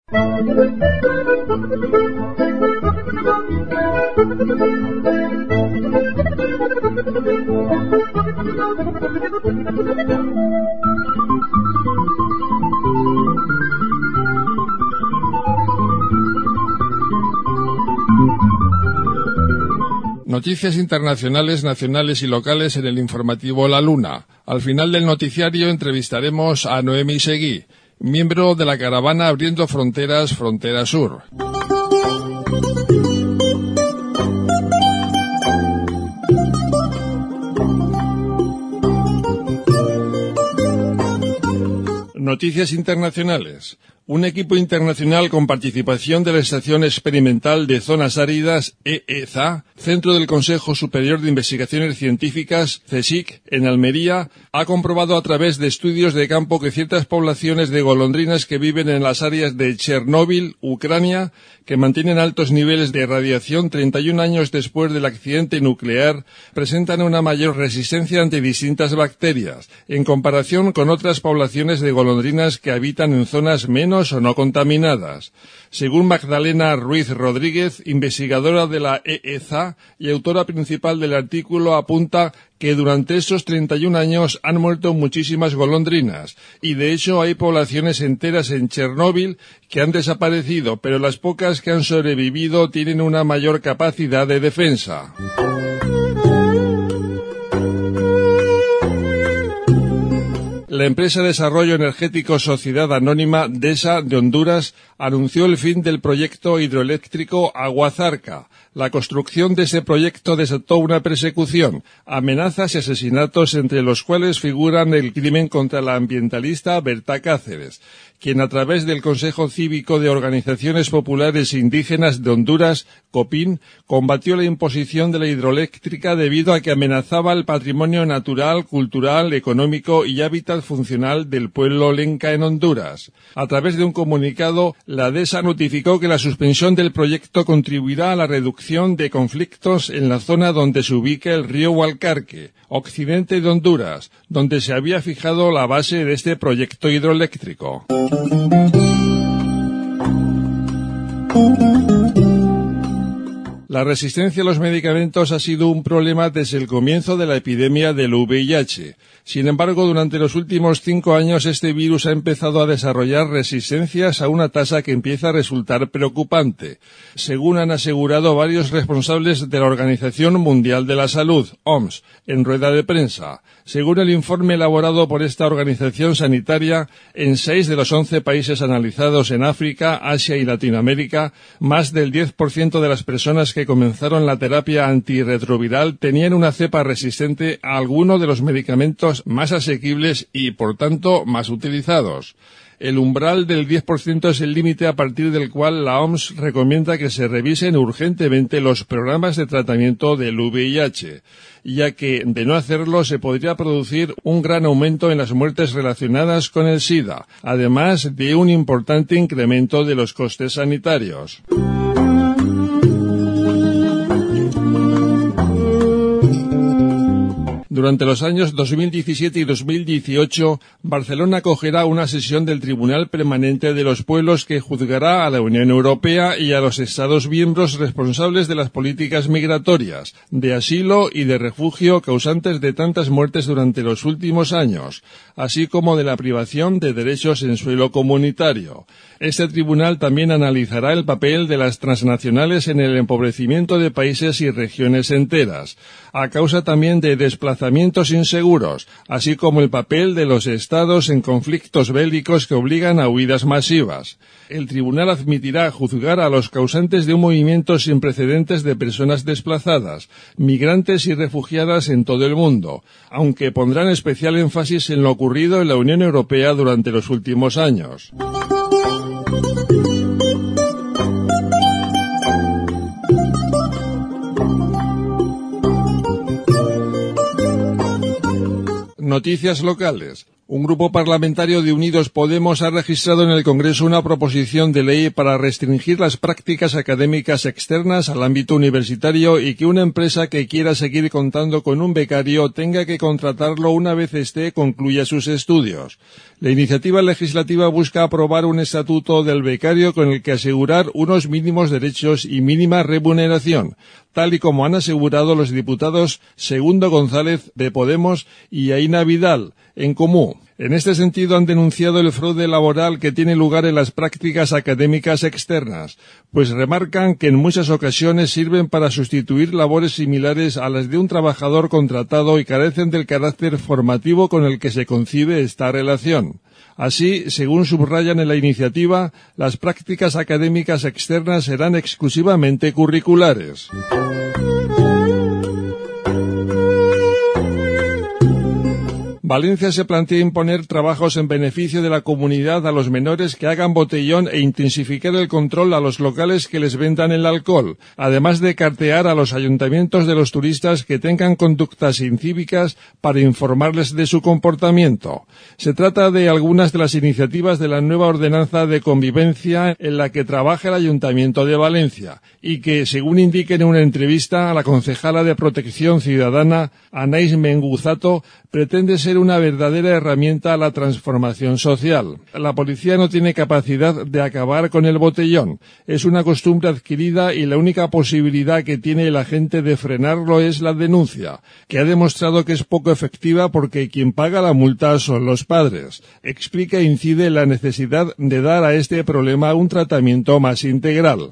Noticias internacionales, nacionales y locales en el informativo La Luna. Al final del noticiario entrevistaremos a Noemi Seguí, miembro de la caravana Abriendo Fronteras, Frontera Sur. Noticias internacionales. Un equipo internacional con participación de la Estación Experimental de Zonas Áridas, EEZA, Centro del Consejo Superior de Investigaciones Científicas, CSIC, en Almería, ha comprobado a través de estudios de campo que ciertas poblaciones de golondrinas que viven en las áreas de Chernóbil, Ucrania, que mantienen altos niveles de radiación 31 años después del accidente nuclear, presentan una mayor resistencia ante distintas bacterias, en comparación con otras poblaciones de golondrinas que habitan en zonas menos o no contaminadas. Según Magdalena Ruiz Rodríguez, investigadora de la EEZA y autora principal del artículo, apunta que durante esos 31 años han muerto muchísimas golondrinas y de hecho hay poblaciones enteras en Chernóbil que han desaparecido, pero las pocas que han sobrevivido tienen una mayor capacidad de defensa. La empresa de desarrollo energético Sociedad Anónima DESA de Honduras anunció el fin del proyecto hidroeléctrico Aguazarca. La construcción de ese proyecto desató una persecución, amenazas y asesinatos, entre los cuales figuran el crimen contra la ambientalista Berta Cáceres, quien a través del Consejo Cívico de Organizaciones Populares Indígenas de Honduras, COPIN, combatió la imposición de la hidroeléctrica debido a que amenazaba el patrimonio natural, cultural, económico y hábitat funcional del pueblo lenca en Honduras. A través de un comunicado, la DESA notificó que la suspensión del proyecto contribuirá a la reducción de conflictos en la zona donde se ubica el río Hualcarque, occidente de Honduras, donde se había fijado la base de este proyecto hidroeléctrico. La resistencia a los medicamentos ha sido un problema desde el comienzo de la epidemia del VIH. Sin embargo, durante los últimos 5 años este virus ha empezado a desarrollar resistencias a una tasa que empieza a resultar preocupante, según han asegurado varios responsables de la Organización Mundial de la Salud, OMS, en rueda de prensa. Según el informe elaborado por esta organización sanitaria, en 6 de los 11 países analizados en África, Asia y Latinoamérica, más del 10% de las personas que comenzaron la terapia antirretroviral tenían una cepa resistente a alguno de los medicamentos más asequibles y, por tanto, más utilizados. El umbral del 10% es el límite a partir del cual la OMS recomienda que se revisen urgentemente los programas de tratamiento del VIH, ya que, de no hacerlo, se podría producir un gran aumento en las muertes relacionadas con el SIDA, además de un importante incremento de los costes sanitarios. Durante los años 2017 y 2018, Barcelona acogerá una sesión del Tribunal Permanente de los Pueblos que juzgará a la Unión Europea y a los Estados miembros responsables de las políticas migratorias, de asilo y de refugio causantes de tantas muertes durante los últimos años, así como de la privación de derechos en suelo comunitario. Este tribunal también analizará el papel de las transnacionales en el empobrecimiento de países y regiones enteras, a causa también de desplazamientos inseguros, así como el papel de los estados en conflictos bélicos que obligan a huidas masivas. El tribunal admitirá juzgar a los causantes de un movimiento sin precedentes de personas desplazadas, migrantes y refugiadas en todo el mundo, aunque pondrán especial énfasis en lo ocurrido en la Unión Europea durante los últimos años. Noticias locales. Un grupo parlamentario de Unidos Podemos ha registrado en el Congreso una proposición de ley para restringir las prácticas académicas externas al ámbito universitario y que una empresa que quiera seguir contando con un becario tenga que contratarlo una vez concluya sus estudios. La iniciativa legislativa busca aprobar un estatuto del becario con el que asegurar unos mínimos derechos y mínima remuneración, tal y como han asegurado los diputados Segundo González de Podemos y Aina Vidal, en Comú. En este sentido han denunciado el fraude laboral que tiene lugar en las prácticas académicas externas, pues remarcan que en muchas ocasiones sirven para sustituir labores similares a las de un trabajador contratado y carecen del carácter formativo con el que se concibe esta relación. Así, según subrayan en la iniciativa, las prácticas académicas externas serán exclusivamente curriculares. Valencia se plantea imponer trabajos en beneficio de la comunidad a los menores que hagan botellón e intensificar el control a los locales que les vendan el alcohol, además de cartear a los ayuntamientos de los turistas que tengan conductas incívicas para informarles de su comportamiento. Se trata de algunas de las iniciativas de la nueva ordenanza de convivencia en la que trabaja el Ayuntamiento de Valencia y que, según indica en una entrevista a la concejala de Protección Ciudadana, Anais Menguzato, pretende ser una verdadera herramienta a la transformación social. La policía no tiene capacidad de acabar con el botellón. Es una costumbre adquirida y la única posibilidad que tiene el agente de frenarlo es la denuncia, que ha demostrado que es poco efectiva porque quien paga la multa son los padres. Explica e incide en la necesidad de dar a este problema un tratamiento más integral.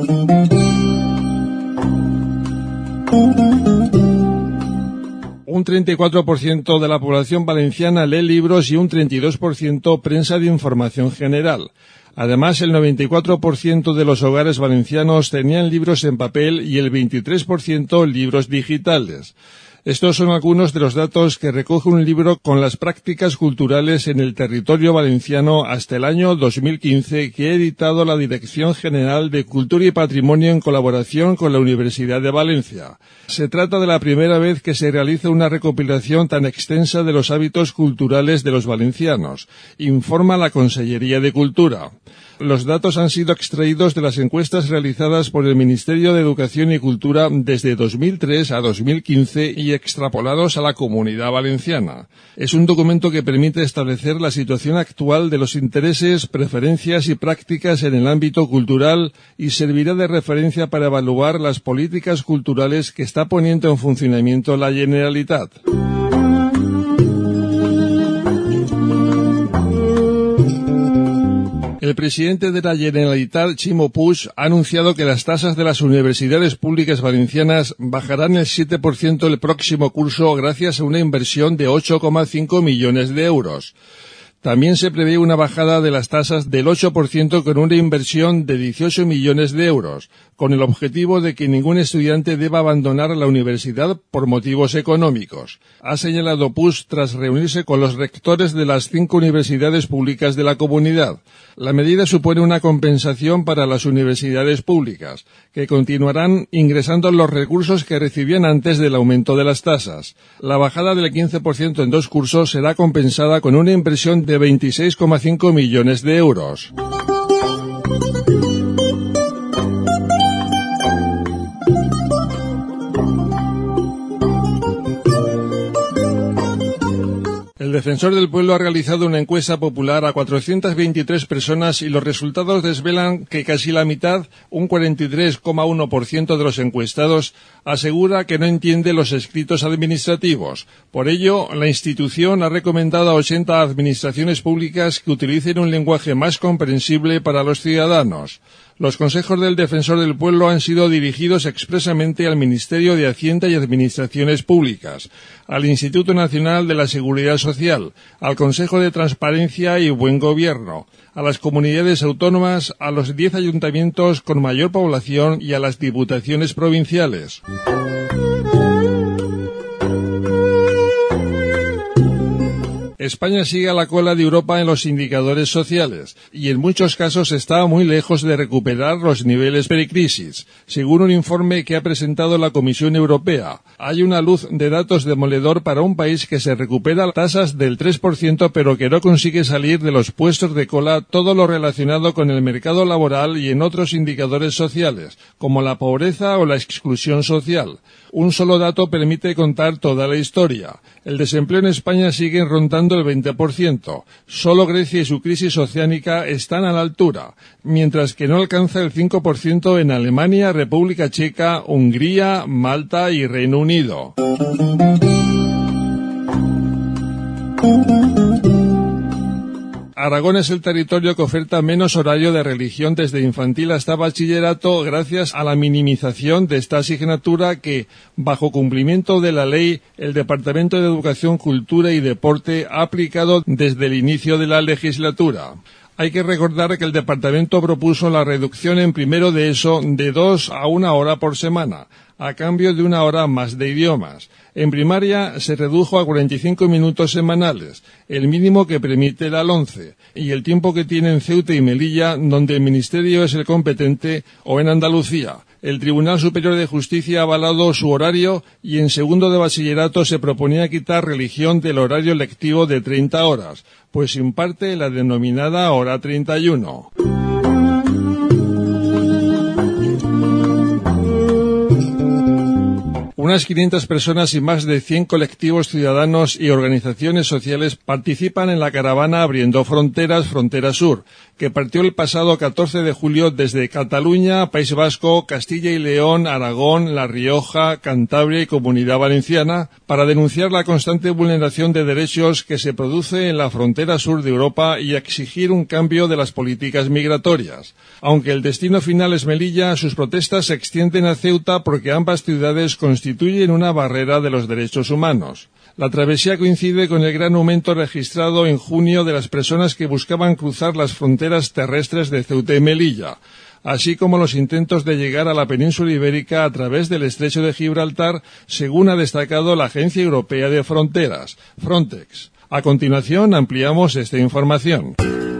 Un 34% de la población valenciana lee libros y un 32% prensa de información general. Además, el 94% de los hogares valencianos tenían libros en papel y el 23% libros digitales. Estos son algunos de los datos que recoge un libro con las prácticas culturales en el territorio valenciano hasta el año 2015 que ha editado la Dirección General de Cultura y Patrimonio en colaboración con la Universidad de Valencia. Se trata de la primera vez que se realiza una recopilación tan extensa de los hábitos culturales de los valencianos, informa la Consellería de Cultura. Los datos han sido extraídos de las encuestas realizadas por el Ministerio de Educación y Cultura desde 2003 a 2015 y extrapolados a la Comunidad Valenciana. Es un documento que permite establecer la situación actual de los intereses, preferencias y prácticas en el ámbito cultural y servirá de referencia para evaluar las políticas culturales que está poniendo en funcionamiento la Generalitat. El presidente de la Generalitat, Ximo Puig, ha anunciado que las tasas de las universidades públicas valencianas bajarán el 7% el próximo curso gracias a una inversión de 8,5 millones de euros. También se prevé una bajada de las tasas del 8% con una inversión de 18 millones de euros, con el objetivo de que ningún estudiante deba abandonar la universidad por motivos económicos. Ha señalado Puig tras reunirse con los rectores de las 5 universidades públicas de la comunidad. La medida supone una compensación para las universidades públicas, que continuarán ingresando los recursos que recibían antes del aumento de las tasas. La bajada del 15% en 2 cursos será compensada con una inversión de 26,5 millones de euros. El Defensor del Pueblo ha realizado una encuesta popular a 423 personas y los resultados desvelan que casi la mitad, un 43,1% de los encuestados, asegura que no entiende los escritos administrativos. Por ello, la institución ha recomendado a 80 administraciones públicas que utilicen un lenguaje más comprensible para los ciudadanos. Los consejos del Defensor del Pueblo han sido dirigidos expresamente al Ministerio de Hacienda y Administraciones Públicas, al Instituto Nacional de la Seguridad Social, al Consejo de Transparencia y Buen Gobierno, a las comunidades autónomas, a los 10 ayuntamientos con mayor población y a las diputaciones provinciales. España sigue a la cola de Europa en los indicadores sociales y en muchos casos está muy lejos de recuperar los niveles precrisis, según un informe que ha presentado la Comisión Europea. Hay una luz de datos demoledor para un país que se recupera tasas del 3% pero que no consigue salir de los puestos de cola todo lo relacionado con el mercado laboral y en otros indicadores sociales, como la pobreza o la exclusión social. Un solo dato permite contar toda la historia. El desempleo en España sigue rondando el 20%. Solo Grecia y su crisis oceánica están a la altura, mientras que no alcanza el 5% en Alemania, República Checa, Hungría, Malta y Reino Unido. Aragón es el territorio que oferta menos horario de religión desde infantil hasta bachillerato gracias a la minimización de esta asignatura que, bajo cumplimiento de la ley, el Departamento de Educación, Cultura y Deporte ha aplicado desde el inicio de la legislatura. Hay que recordar que el departamento propuso la reducción en primero de ESO de 2 a 1 hora por semana, a cambio de 1 hora más de idiomas. En primaria se redujo a 45 minutos semanales, el mínimo que permite la LOMCE, y el tiempo que tienen Ceuta y Melilla, donde el Ministerio es el competente, o en Andalucía. El Tribunal Superior de Justicia ha avalado su horario y en segundo de bachillerato se proponía quitar religión del horario lectivo de 30 horas, pues imparte la denominada hora 31. Unas 500 personas y más de 100 colectivos ciudadanos y organizaciones sociales participan en la caravana Abriendo Fronteras, Frontera Sur, que partió el pasado 14 de julio desde Cataluña, País Vasco, Castilla y León, Aragón, La Rioja, Cantabria y Comunidad Valenciana para denunciar la constante vulneración de derechos que se produce en la frontera sur de Europa y exigir un cambio de las políticas migratorias. Aunque el destino final es Melilla, sus protestas se extienden a Ceuta porque ambas ciudades constituyen una barrera de los derechos humanos. La travesía coincide con el gran aumento registrado en junio de las personas que buscaban cruzar las fronteras terrestres de Ceuta y Melilla, así como los intentos de llegar a la península ibérica a través del estrecho de Gibraltar, según ha destacado la Agencia Europea de Fronteras, Frontex. A continuación ampliamos esta información.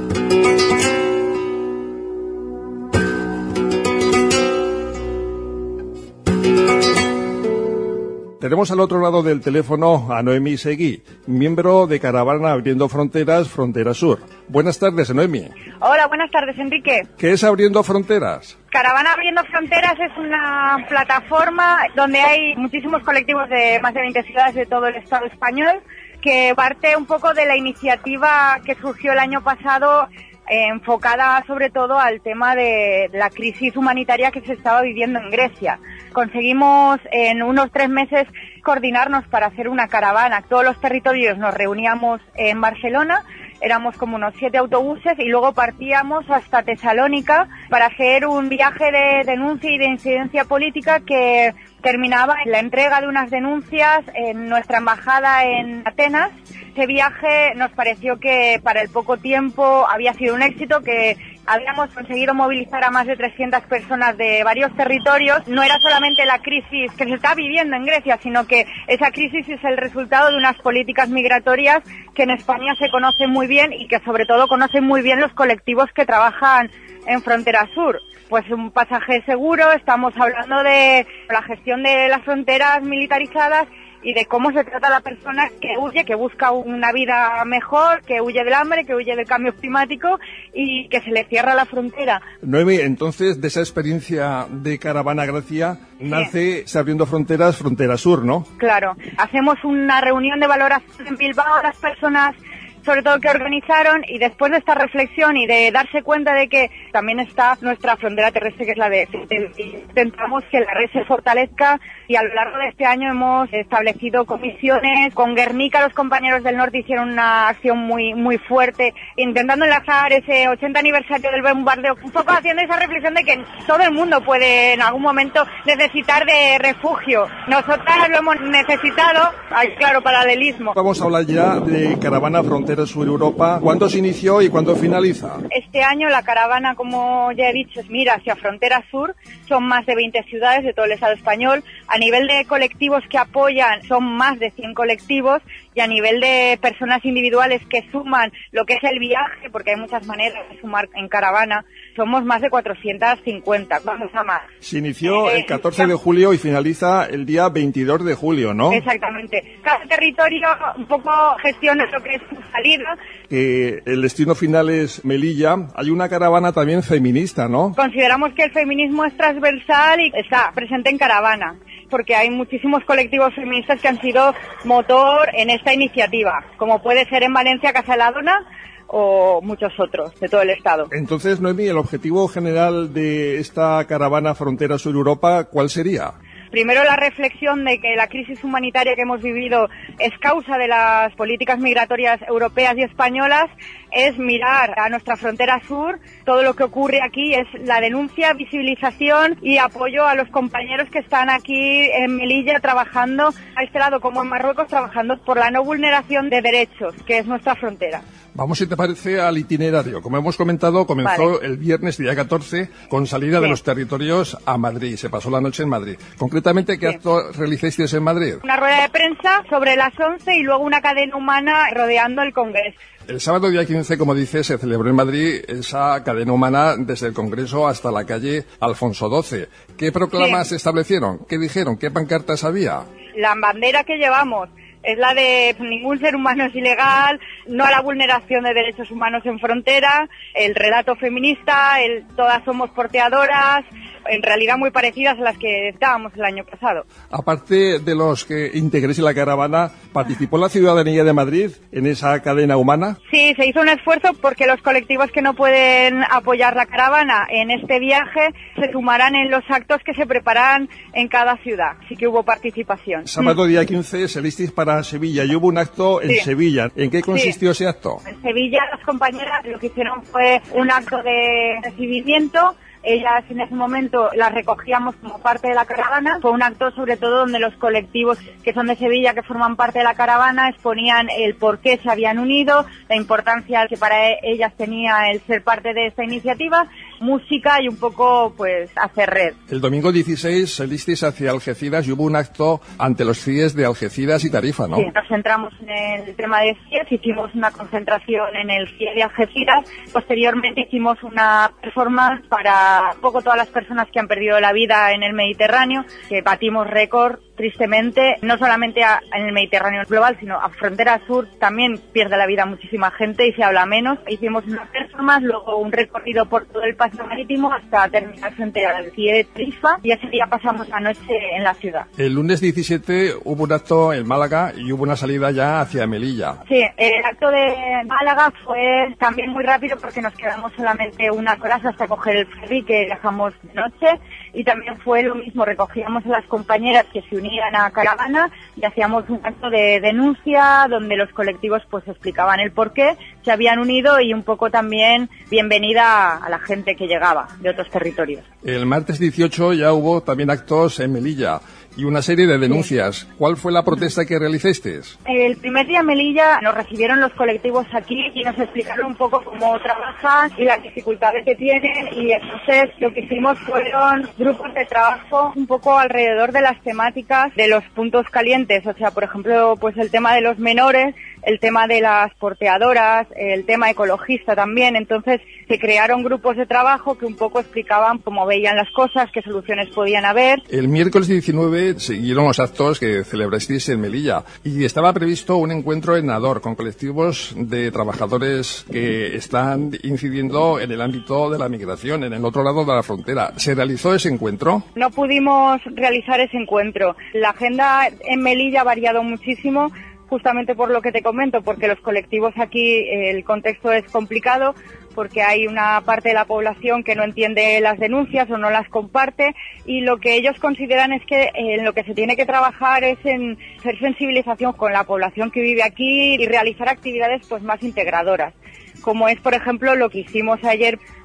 Tenemos al otro lado del teléfono a Noemí Seguí, miembro de Caravana Abriendo Fronteras, Frontera Sur. Buenas tardes, Noemí. Hola, buenas tardes, Enrique. ¿Qué es Abriendo Fronteras? Caravana Abriendo Fronteras es una plataforma donde hay muchísimos colectivos de más de 20 ciudades de todo el Estado español, que parte un poco de la iniciativa que surgió el año pasado, enfocada sobre todo al tema de la crisis humanitaria que se estaba viviendo en Grecia. Conseguimos en unos 3 meses coordinarnos para hacer una caravana. Todos los territorios nos reuníamos en Barcelona, éramos como unos 7 autobuses y luego partíamos hasta Tesalónica para hacer un viaje de denuncia y de incidencia política que terminaba en la entrega de unas denuncias en nuestra embajada en Atenas. Ese viaje nos pareció que para el poco tiempo había sido un éxito, que habíamos conseguido movilizar a más de 300 personas de varios territorios. No era solamente la crisis que se está viviendo en Grecia, sino que esa crisis es el resultado de unas políticas migratorias que en España se conocen muy bien y que sobre todo conocen muy bien los colectivos que trabajan en Frontera Sur. Pues un pasaje seguro, estamos hablando de la gestión de las fronteras militarizadas y de cómo se trata a la persona que huye, que busca una vida mejor, que huye del hambre, que huye del cambio climático y que se le cierra la frontera. Noemí, entonces de esa experiencia de Caravana Grecia nace Abriendo Fronteras, Frontera Sur, ¿no? Claro, hacemos una reunión de valoración en Bilbao a las personas sobre todo que organizaron, y después de esta reflexión y de darse cuenta de que también está nuestra frontera terrestre, que es la de intentamos que la red se fortalezca, y a lo largo de este año hemos establecido comisiones. Con Guernica los compañeros del norte hicieron una acción muy fuerte, intentando enlazar ese 80 aniversario del bombardeo, un poco haciendo esa reflexión de que todo el mundo puede en algún momento necesitar de refugio. Nosotras lo hemos necesitado, hay claro paralelismo. Vamos a hablar ya de Caravana Frontera Frontera Sur Europa. ¿Cuándo se inició y cuándo finaliza? Este año la caravana, como ya he dicho, mira hacia Frontera Sur. Son más de 20 ciudades de todo el Estado español. A nivel de colectivos que apoyan, son más de 100 colectivos. Y a nivel de personas individuales que suman lo que es el viaje, porque hay muchas maneras de sumar en caravana, somos más de 450, vamos a más. Se inició el 14 de julio y finaliza el día 22 de julio, ¿no? Exactamente. Cada territorio un poco gestiona lo que es su salida. El destino final es Melilla. Hay una caravana también feminista, ¿no? Consideramos que el feminismo es transversal y está presente en caravana, porque hay muchísimos colectivos feministas que han sido motor en esta iniciativa, como puede ser en Valencia Casaladona o muchos otros de todo el Estado. Entonces, Noemí, el objetivo general de esta caravana Frontera Sur Europa, ¿cuál sería? Primero, la reflexión de que la crisis humanitaria que hemos vivido es causa de las políticas migratorias europeas y españolas, es mirar a nuestra frontera sur. Todo lo que ocurre aquí es la denuncia, visibilización y apoyo a los compañeros que están aquí en Melilla trabajando a este lado como en Marruecos, trabajando por la no vulneración de derechos, que es nuestra frontera. Vamos, si te parece, al itinerario. Como hemos comentado, comenzó Vale. el viernes, día 14, con salida de los territorios a Madrid. Se pasó la noche en Madrid. Concretamente, ¿qué acto realizasteis en Madrid? Una rueda de prensa sobre las 11 y luego una cadena humana rodeando el Congreso. El sábado día 15, como dice, se celebró en Madrid esa cadena humana desde el Congreso hasta la calle Alfonso XII. ¿Qué proclamas se establecieron? ¿Qué dijeron? ¿Qué pancartas había? La bandera que llevamos es la de ningún ser humano es ilegal, no a la vulneración de derechos humanos en frontera, el relato feminista, el todas somos porteadoras, en realidad muy parecidas a las que estábamos el año pasado. Aparte de los que integréis en la caravana, ¿participó la ciudadanía de Madrid en esa cadena humana? Sí, se hizo un esfuerzo porque los colectivos que no pueden apoyar la caravana en este viaje se sumarán en los actos que se preparan en cada ciudad. Sí que hubo participación. Sábado día 15 salisteis para Sevilla y hubo un acto en Sevilla. ¿En qué consistió ese acto? En Sevilla las compañeras lo que hicieron fue un acto de recibimiento. Ellas en ese momento las recogíamos como parte de la caravana. Fue un acto sobre todo donde los colectivos que son de Sevilla, que forman parte de la caravana, exponían el por qué se habían unido, la importancia que para ellas tenía el ser parte de esta iniciativa, música y un poco pues hacer red. El domingo 16 salisteis hacia Algeciras y hubo un acto ante los CIES de Algeciras y Tarifa, ¿no? Sí, nos centramos en el tema de CIES, hicimos una concentración en el CIE de Algeciras, posteriormente hicimos una performance para un poco todas las personas que han perdido la vida en el Mediterráneo, que batimos récord tristemente, no solamente en el Mediterráneo global, sino a frontera sur también pierde la vida muchísima gente y se habla menos. Hicimos una performance, luego un recorrido por todo el paseo marítimo hasta terminar frente al CIE de Tarifa y ese día pasamos la noche en la ciudad. El lunes 17 hubo un acto en Málaga y hubo una salida ya hacia Melilla. Sí, el acto de Málaga fue también muy rápido porque nos quedamos solamente unas horas hasta coger el ferry que viajamos de noche y también fue lo mismo, recogíamos a las compañeras que se unían a caravana y hacíamos un acto de denuncia donde los colectivos pues explicaban el por qué se habían unido y un poco también bienvenida a la gente que llegaba de otros territorios. El martes 18 ya hubo también actos en Melilla y una serie de denuncias. Sí. ¿Cuál fue la protesta que realizasteis? El primer día en Melilla nos recibieron los colectivos aquí y nos explicaron un poco cómo trabajan y las dificultades que tienen y entonces lo que hicimos fueron grupos de trabajo un poco alrededor de las temáticas de los puntos calientes, o sea, por ejemplo, pues el tema de los menores, el tema de las porteadoras, el tema ecologista también, entonces se crearon grupos de trabajo que un poco explicaban cómo veían las cosas, qué soluciones podían haber. El miércoles 19 siguieron los actos que celebrasteis en Melilla y estaba previsto un encuentro en Nador con colectivos de trabajadores que están incidiendo en el ámbito de la migración, en el otro lado de la frontera. ¿Se realizó ese encuentro? No pudimos realizar ese encuentro. La agenda en Melilla ha variado muchísimo, justamente por lo que te comento, porque los colectivos aquí, el contexto es complicado, porque hay una parte de la población que no entiende las denuncias o no las comparte, y lo que ellos consideran es que en lo que se tiene que trabajar es en hacer sensibilización con la población que vive aquí y realizar actividades pues más integradoras, como es, por ejemplo, lo que hicimos ayer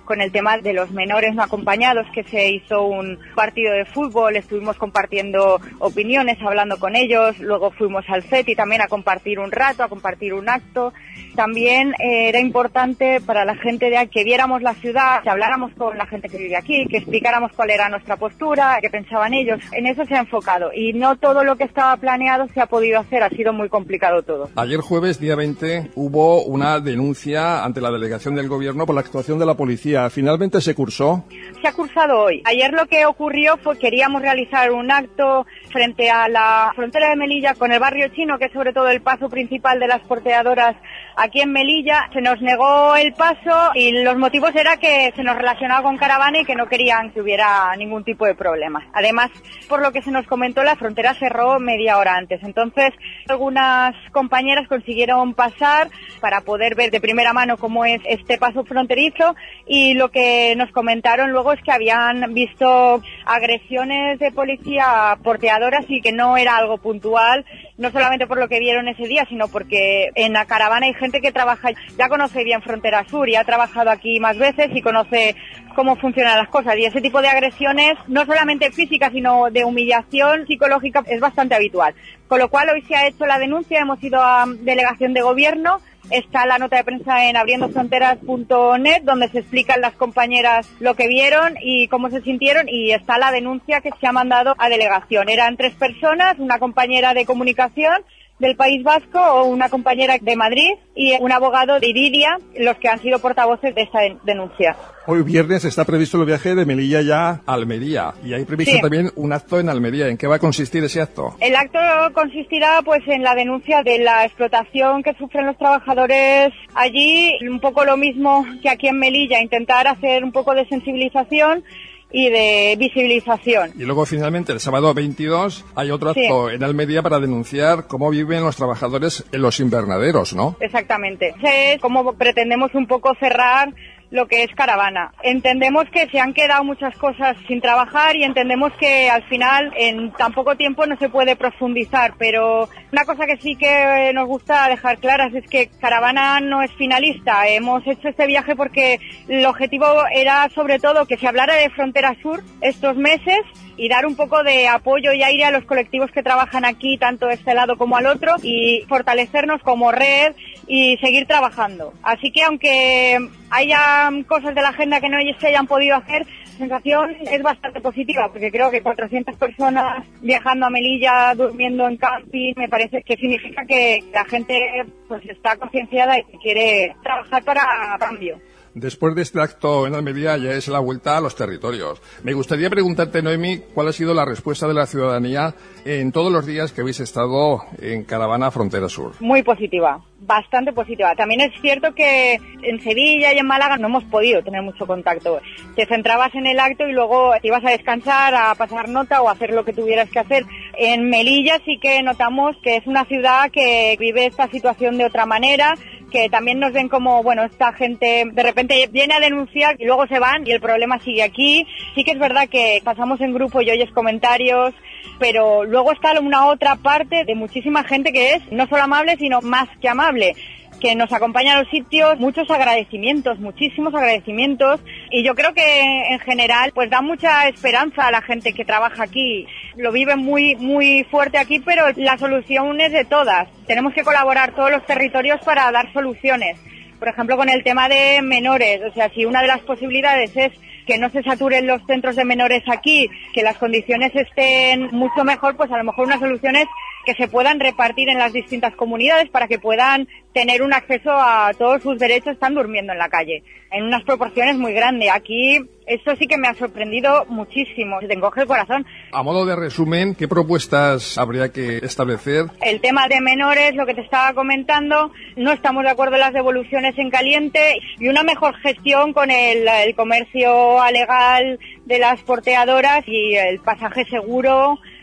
con el tema de los menores no acompañados, que se hizo un partido de fútbol, estuvimos compartiendo opiniones, hablando con ellos, luego fuimos al CETI también a compartir un rato, a compartir un acto. También era importante para la gente de aquí que viéramos la ciudad, que habláramos con la gente que vive aquí, que explicáramos cuál era nuestra postura, qué pensaban ellos. En eso se ha enfocado y no todo lo que estaba planeado se ha podido hacer, ha sido muy complicado todo. Ayer jueves, día 20, hubo una denuncia ante la delegación del gobierno por la actuación de la policía. ¿Finalmente se cursó? Se ha cursado hoy. Ayer lo que ocurrió fue que queríamos realizar un acto frente a la frontera de Melilla con el barrio chino, que es sobre todo el paso principal de las porteadoras aquí en Melilla. Se nos negó el paso y los motivos era que se nos relacionaba con caravana y que no querían que hubiera ningún tipo de problema. Además, por lo que se nos comentó, la frontera cerró media hora antes. Entonces, algunas compañeras consiguieron pasar para poder ver de primera mano cómo es este paso fronterizo, y lo que nos comentaron luego es que habían visto agresiones de policía a porteadoras y que no era algo puntual, no solamente por lo que vieron ese día, sino porque en la caravana hay gente que trabaja, ya conoce bien Frontera Sur y ha trabajado aquí más veces y conoce cómo funcionan las cosas, y ese tipo de agresiones, no solamente físicas, sino de humillación psicológica, es bastante habitual. Con lo cual hoy se ha hecho la denuncia, hemos ido a delegación de gobierno. Está la nota de prensa en abriendofronteras.net, donde se explican las compañeras lo que vieron y cómo se sintieron, y está la denuncia que se ha mandado a delegación. Eran 3 personas, una compañera de comunicación del País Vasco o una compañera de Madrid y un abogado de Iridia, los que han sido portavoces de esta denuncia. Hoy viernes está previsto el viaje de Melilla ya a Almería, y hay previsto Sí. también un acto en Almería. ¿En qué va a consistir ese acto? El acto consistirá pues en la denuncia de la explotación que sufren los trabajadores allí, un poco lo mismo que aquí en Melilla, intentar hacer un poco de sensibilización y de visibilización. Y luego finalmente el sábado 22 hay otro acto en Almería para denunciar cómo viven los trabajadores en los invernaderos, ¿no? Exactamente. Es como pretendemos un poco cerrar lo que es caravana. Entendemos que se han quedado muchas cosas sin trabajar y entendemos que al final en tan poco tiempo no se puede profundizar, pero una cosa que sí que nos gusta dejar claras es que caravana no es finalista. Hemos hecho este viaje porque el objetivo era sobre todo que se hablara de Frontera Sur estos meses y dar un poco de apoyo y aire a los colectivos que trabajan aquí, tanto de este lado como al otro, y fortalecernos como red y seguir trabajando. Así que aunque haya cosas de la agenda que no se hayan podido hacer, la sensación es bastante positiva, porque creo que 400 personas viajando a Melilla, durmiendo en camping, me parece que significa que la gente pues está concienciada y que quiere trabajar para cambio. Después de este acto en Almería ya es la vuelta a los territorios. Me gustaría preguntarte, Noemi, ¿cuál ha sido la respuesta de la ciudadanía en todos los días que habéis estado en Caravana Frontera Sur? Muy positiva, bastante positiva. También es cierto que en Sevilla y en Málaga no hemos podido tener mucho contacto. Te centrabas en el acto y luego te ibas a descansar, a pasar nota o a hacer lo que tuvieras que hacer. En Melilla sí que notamos que es una ciudad que vive esta situación de otra manera, que también nos ven como, bueno, esta gente de repente viene a denunciar y luego se van y el problema sigue aquí. Sí que es verdad que pasamos en grupo y oyes comentarios, pero luego está una otra parte de muchísima gente que es no solo amable, sino más que amable, que nos acompaña a los sitios, muchos agradecimientos, muchísimos agradecimientos, y yo creo que en general pues da mucha esperanza a la gente que trabaja aquí. Lo viven muy, muy fuerte aquí, pero la solución es de todas. Tenemos que colaborar todos los territorios para dar soluciones. Por ejemplo, con el tema de menores, o sea, si una de las posibilidades es que no se saturen los centros de menores aquí, que las condiciones estén mucho mejor, pues a lo mejor una solución es que se puedan repartir en las distintas comunidades para que puedan tener un acceso a todos sus derechos. Están durmiendo en la calle en unas proporciones muy grandes. Aquí esto sí que me ha sorprendido muchísimo, se te encoge el corazón. A modo de resumen, ¿qué propuestas habría que establecer? El tema de menores, lo que te estaba comentando, no estamos de acuerdo en las devoluciones en caliente y una mejor gestión con el comercio legal de las porteadoras y el pasaje seguro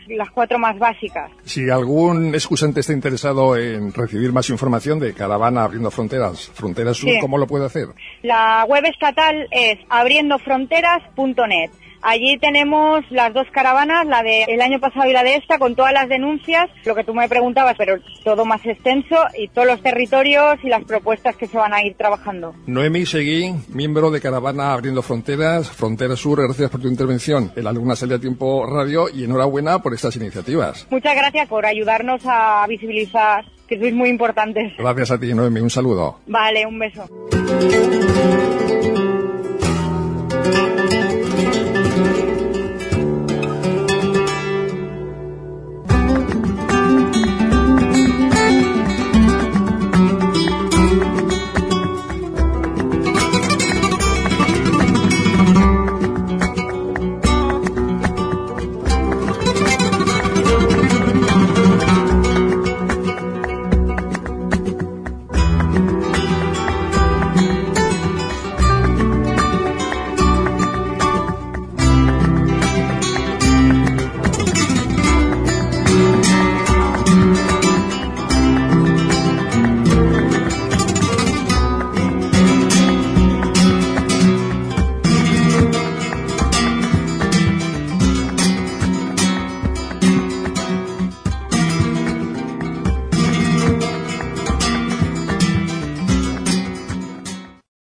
las 4 más básicas. Si algún excusante está interesado en recibir más información de Caravana Abriendo Fronteras, Frontera Sur, sí, ¿cómo lo puede hacer? La web estatal es abriendofronteras.net. Allí tenemos las 2 caravanas, la del año pasado y la de esta, con todas las denuncias, lo que tú me preguntabas, pero todo más extenso, y todos los territorios y las propuestas que se van a ir trabajando. Noemi Seguí, miembro de Caravana Abriendo Fronteras, Frontera Sur, gracias por tu intervención en la Laguna Salida Tiempo Radio y enhorabuena por estas iniciativas. Muchas gracias por ayudarnos a visibilizar, que sois muy importantes. Gracias a ti, Noemi, un saludo. Vale, un beso.